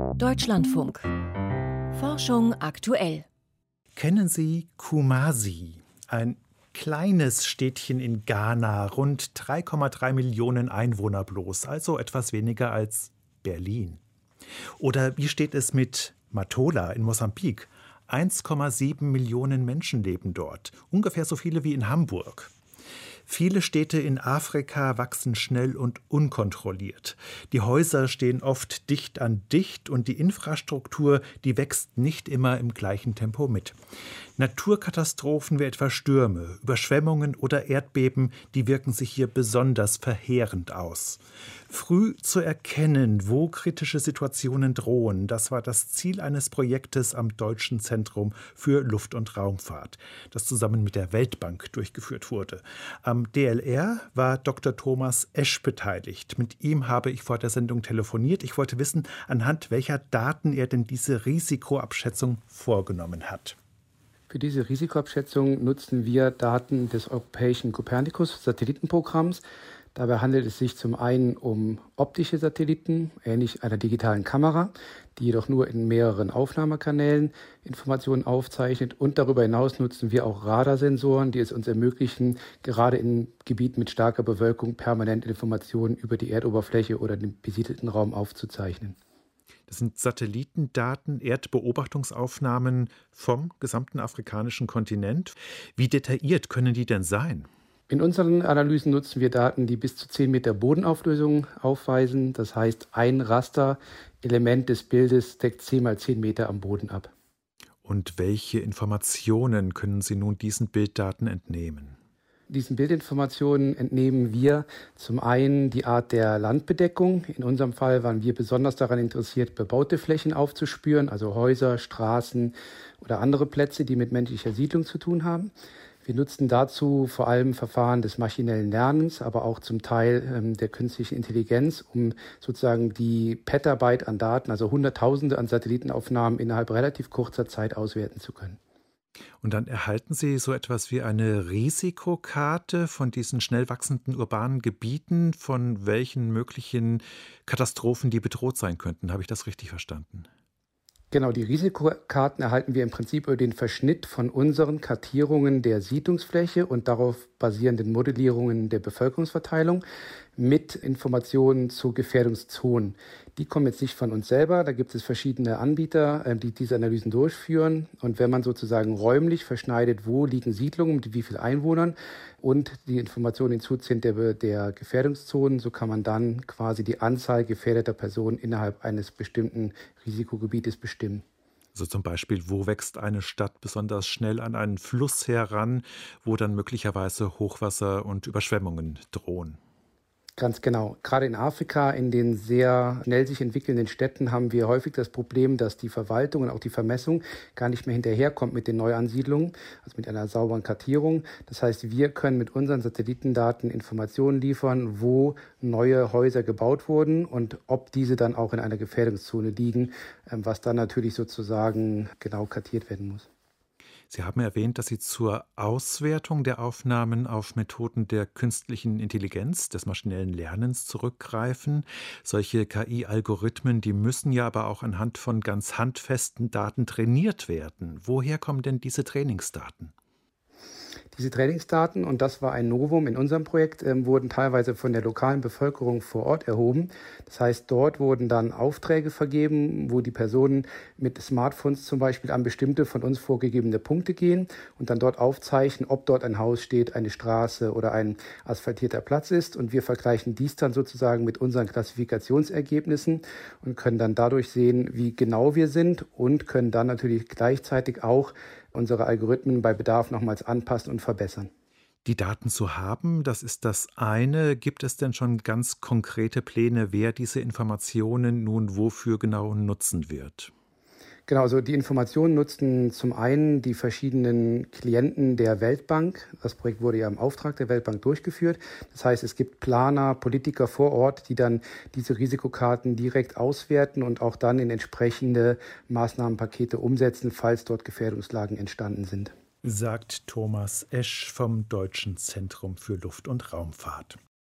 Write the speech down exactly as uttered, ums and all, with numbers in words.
Deutschlandfunk. Forschung aktuell. Kennen Sie Kumasi, ein kleines Städtchen in Ghana, rund drei Komma drei Millionen Einwohner bloß, also etwas weniger als Berlin? Oder wie steht es mit Matola in Mosambik? eins Komma sieben Millionen Menschen leben dort, ungefähr so viele wie in Hamburg. Viele Städte in Afrika wachsen schnell und unkontrolliert. Die Häuser stehen oft dicht an dicht und die Infrastruktur, die wächst nicht immer im gleichen Tempo mit. Naturkatastrophen wie etwa Stürme, Überschwemmungen oder Erdbeben, die wirken sich hier besonders verheerend aus. Früh zu erkennen, wo kritische Situationen drohen, das war das Ziel eines Projektes am Deutschen Zentrum für Luft- und Raumfahrt, das zusammen mit der Weltbank durchgeführt wurde. Am D L R war Doktor Thomas Esch beteiligt. Mit ihm habe ich vor der Sendung telefoniert. Ich wollte wissen, anhand welcher Daten er denn diese Risikoabschätzung vorgenommen hat. Für diese Risikoabschätzung nutzen wir Daten des europäischen Copernicus-Satellitenprogramms. Dabei handelt es sich zum einen um optische Satelliten, ähnlich einer digitalen Kamera, die jedoch nur in mehreren Aufnahmekanälen Informationen aufzeichnet. Und darüber hinaus nutzen wir auch Radarsensoren, die es uns ermöglichen, gerade in Gebieten mit starker Bewölkung permanent Informationen über die Erdoberfläche oder den besiedelten Raum aufzuzeichnen. Das sind Satellitendaten, Erdbeobachtungsaufnahmen vom gesamten afrikanischen Kontinent. Wie detailliert können die denn sein? In unseren Analysen nutzen wir Daten, die bis zu zehn Meter Bodenauflösung aufweisen. Das heißt, ein Rasterelement des Bildes deckt zehn mal zehn Meter am Boden ab. Und welche Informationen können Sie nun diesen Bilddaten entnehmen? Diesen Bildinformationen entnehmen wir zum einen die Art der Landbedeckung. In unserem Fall waren wir besonders daran interessiert, bebaute Flächen aufzuspüren, also Häuser, Straßen oder andere Plätze, die mit menschlicher Siedlung zu tun haben. Wir nutzen dazu vor allem Verfahren des maschinellen Lernens, aber auch zum Teil ähm, der künstlichen Intelligenz, um sozusagen die Petabyte an Daten, also Hunderttausende an Satellitenaufnahmen innerhalb relativ kurzer Zeit auswerten zu können. Und dann erhalten Sie so etwas wie eine Risikokarte von diesen schnell wachsenden urbanen Gebieten, von welchen möglichen Katastrophen die bedroht sein könnten. Habe ich das richtig verstanden? Genau, die Risikokarten erhalten wir im Prinzip über den Verschnitt von unseren Kartierungen der Siedlungsfläche und darauf basierenden Modellierungen der Bevölkerungsverteilung mit Informationen zu Gefährdungszonen. Die kommen jetzt nicht von uns selber, da gibt es verschiedene Anbieter, die diese Analysen durchführen. Und wenn man sozusagen räumlich verschneidet, wo liegen Siedlungen mit wie vielen Einwohnern und die Informationen hinzuzieht der, der Gefährdungszonen, so kann man dann quasi die Anzahl gefährdeter Personen innerhalb eines bestimmten Risikogebietes bestimmen. Also zum Beispiel, wo wächst eine Stadt besonders schnell an einen Fluss heran, wo dann möglicherweise Hochwasser und Überschwemmungen drohen. Ganz genau. Gerade in Afrika, in den sehr schnell sich entwickelnden Städten, haben wir häufig das Problem, dass die Verwaltung und auch die Vermessung gar nicht mehr hinterherkommt mit den Neuansiedlungen, also mit einer sauberen Kartierung. Das heißt, wir können mit unseren Satellitendaten Informationen liefern, wo neue Häuser gebaut wurden und ob diese dann auch in einer Gefährdungszone liegen, was dann natürlich sozusagen genau kartiert werden muss. Sie haben erwähnt, dass Sie zur Auswertung der Aufnahmen auf Methoden der künstlichen Intelligenz, des maschinellen Lernens zurückgreifen. Solche K I-Algorithmen, die müssen ja aber auch anhand von ganz handfesten Daten trainiert werden. Woher kommen denn diese Trainingsdaten? Diese Trainingsdaten, und das war ein Novum in unserem Projekt, ähm, wurden teilweise von der lokalen Bevölkerung vor Ort erhoben. Das heißt, dort wurden dann Aufträge vergeben, wo die Personen mit Smartphones zum Beispiel an bestimmte von uns vorgegebene Punkte gehen und dann dort aufzeichnen, ob dort ein Haus steht, eine Straße oder ein asphaltierter Platz ist. Und wir vergleichen dies dann sozusagen mit unseren Klassifikationsergebnissen und können dann dadurch sehen, wie genau wir sind und können dann natürlich gleichzeitig auch unsere Algorithmen bei Bedarf nochmals anpassen und verbessern. Die Daten zu haben, das ist das eine. Gibt es denn schon ganz konkrete Pläne, wer diese Informationen nun wofür genau nutzen wird? Genau, also die Informationen nutzten zum einen die verschiedenen Klienten der Weltbank. Das Projekt wurde ja im Auftrag der Weltbank durchgeführt. Das heißt, es gibt Planer, Politiker vor Ort, die dann diese Risikokarten direkt auswerten und auch dann in entsprechende Maßnahmenpakete umsetzen, falls dort Gefährdungslagen entstanden sind. Sagt Thomas Esch vom Deutschen Zentrum für Luft- und Raumfahrt.